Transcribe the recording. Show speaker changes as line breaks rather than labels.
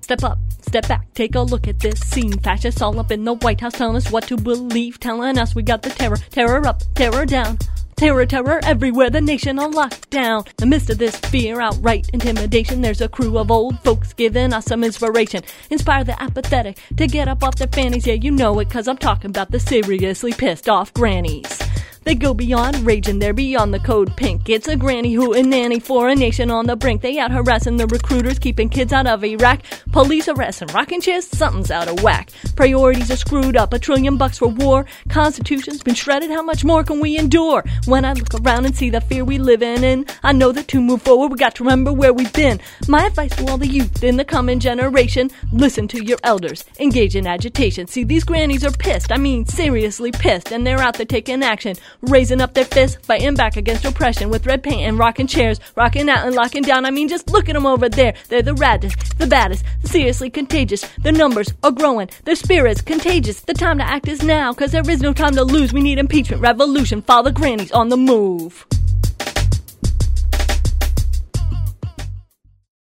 Step up, step back, take a look at this scene. Fascists all up in the White House telling us what to believe, telling us we got the terror. Terror up, terror down. Terror, terror everywhere, the nation on lockdown. In the midst of this fear, outright intimidation, there's a crew of old folks giving us some inspiration. Inspire the apathetic to get up off their fannies. Yeah, you know it, 'cause I'm talking about the seriously pissed off grannies. They go beyond raging, they're beyond the code pink. It's a granny hootin' nanny for a nation on the brink. They out harassing the recruiters, keeping kids out of Iraq. Police arresting rocking chairs, something's out of whack. Priorities are screwed up, $1 trillion for war. Constitution's been shredded, how much more can we endure? When I look around and see the fear we living in, I know that to move forward we got to remember where we've been. My advice to all the youth in the coming generation, listen to your elders, engage in agitation. See, these grannies are pissed, I mean seriously pissed, and they're out there taking action. Raising up their fists, fighting back against oppression with red paint and rocking chairs, rocking out and locking down. I mean, just look at them over there. They're the raddest, the baddest, seriously contagious. Their numbers are growing, their spirits contagious. The time to act is now, 'cause there is no time to lose. We need impeachment, revolution, follow the grannies on the move.